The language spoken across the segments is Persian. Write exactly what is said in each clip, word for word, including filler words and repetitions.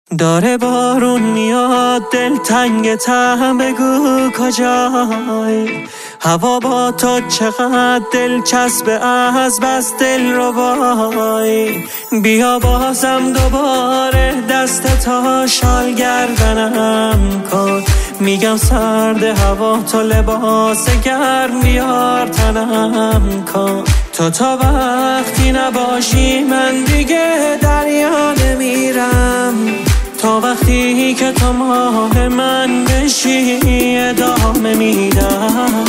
داره بارون میاد دلتنگتم، بگو کجایی؟ هوا با تو چقدر دلچسبه، از بس دل رو بایی. بیا بازم دوباره دست تا شال گردنم کن، میگم سرد هوا تو لباس گرم بیار تنم کن. تو تا وقتی نباشی من دیگه دریا نمیرم، تا وقتی که تو ماه من بشی ادامه میدم.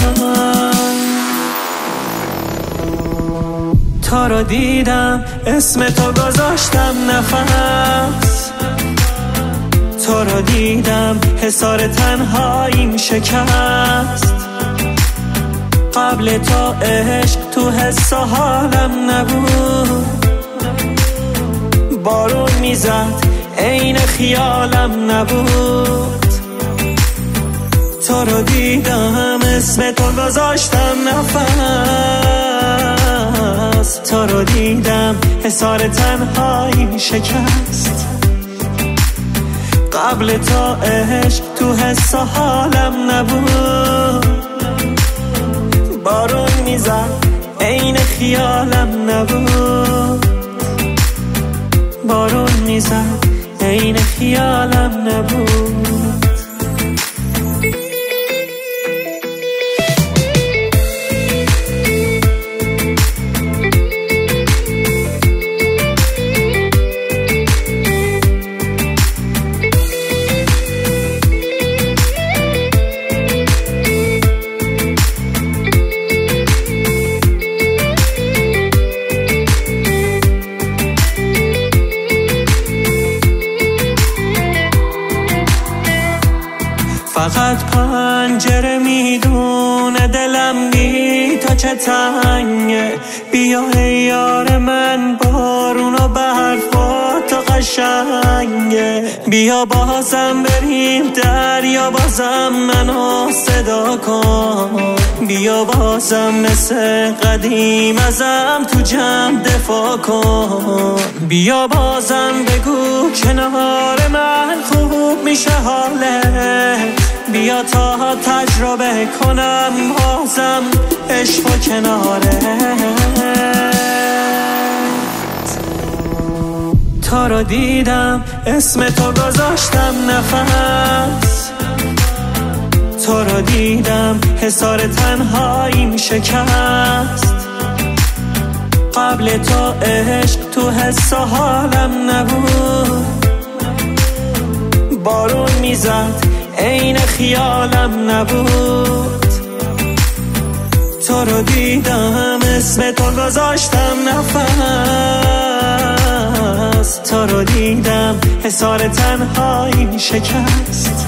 تا رو دیدم اسم تو گذاشتم نفس، تو رو دیدم حصار تنهاییم شکست. قبل تو عشق تو حس و حالم نبود، بارون میزد عین خیالم نبود. تو رو دیدم اسم تو گذاشتم نفس، تو رو دیدم حصار تنهایی شکست. قبل تو عشق تو حس و حالم نبود، بارون میزد عین خیالم نبود، بارون میزد عین خیالم نبود. فقط پنجره میدونه دلم بی تا چه تنگه. بیا ای یار من بارون و برف با تو قشنگه. بیا بازم بریم دریا، بازم منو صدا کن. بیا بازم مثل قدیم ازم تو جمع دفاع کن. بیا بازم بگو کنار من خوب میشه حاله. بیا تا تجربه کنم بازم عشق و کناره. تا رو دیدم اسم تو گذاشتم نفس، تو رو دیدم حصار تنهاییم شکست. قبل تو عشق تو حس و حالم نبود، بارون میزد عین خیالم نبود. تو رو دیدم اسم تو گذاشتم نفس، تو رو دیدم حصار تنهایی شکست.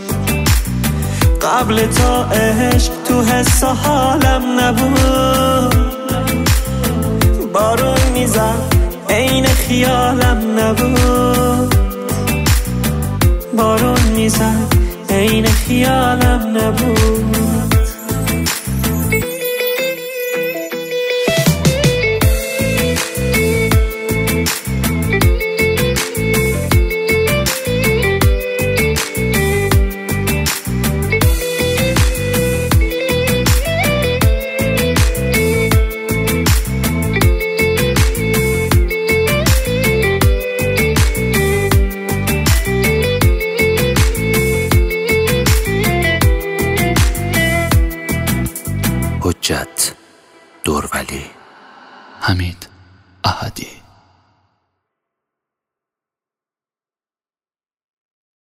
قبل تو عشق تو حس و حالم نبود، بارون میزد عین خیالم نبود، بارون میزد عین خیالم نبود. حجت دورولی، حمید احدی.